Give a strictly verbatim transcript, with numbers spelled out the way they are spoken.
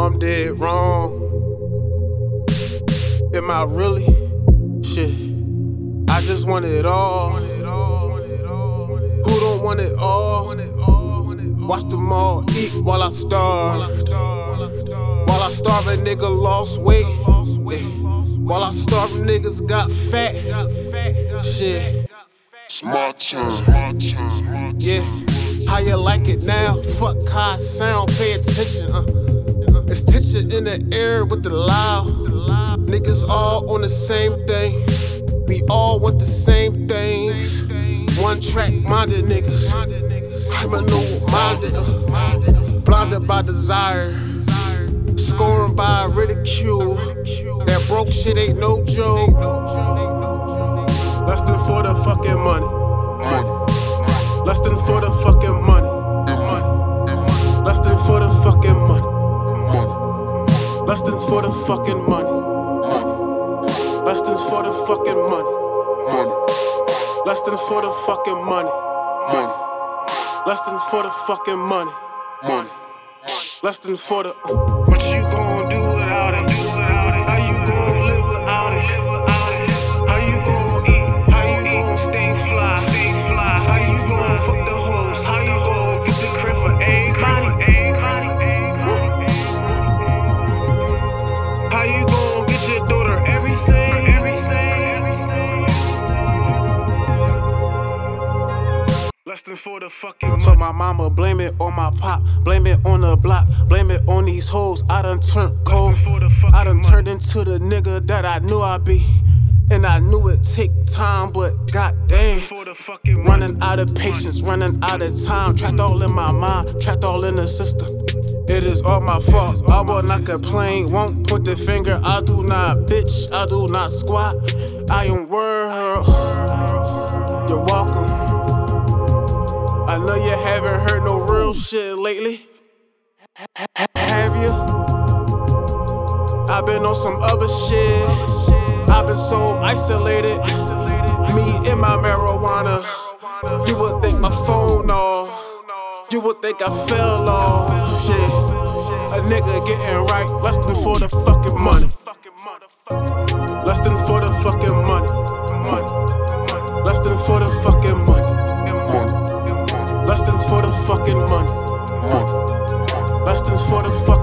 know I'm dead wrong. Am I really? Shit, I just want it all. Who don't want it all? Watch them all eat while I starve. While I starve, a nigga lost weight. While I starve, niggas got fat. Shit. It's my turn. Yeah. How you like it now? Fuck how I sound, pay attention. Uh. It's tension in the air with the loud. Niggas all on the same thing. We all want the same things. One track minded niggas. Criminal minded. Uh. Blinded by desire. Scorned by ridicule. That broke shit ain't no joke. Less than for the fucking money. Less than for the fucking money. Less than for the fucking money. Less than for the fucking money. Less than for the fucking money. Less than for the fucking money. Less than for the fucking money. Less than for the. What you gon' do without it? How you gon' live without it? How you gon' eat? How you gon' stay fly? Stay fly. How you gon' fuck the hoes? How you gon' get the crib for everybody? How you gon' get your daughter everything? Everything. Less than for the fucking money. Told my mama, blame it on my pop, blame it on the block, blame it on these hoes. I done turned cold, I done turned into the nigga that I knew I'd be. And I knew it'd take time, but goddamn, running out of patience, running out of time. Trapped all in my mind, trapped all in the system. It is all my fault, I will not complain, won't point the finger. I do not bitch, I do not squat. I am world, you're welcome. I know you haven't heard no real shit lately. Have you? I've been on some other shit. I've been so isolated. Me and my marijuana. You would think my phone off. You would think I fell off. Shit. A nigga getting right. Less than for the fucking money. Less than for the fucking money. Less than for the fucking money. Less than for the fucking money. Less than for the fucking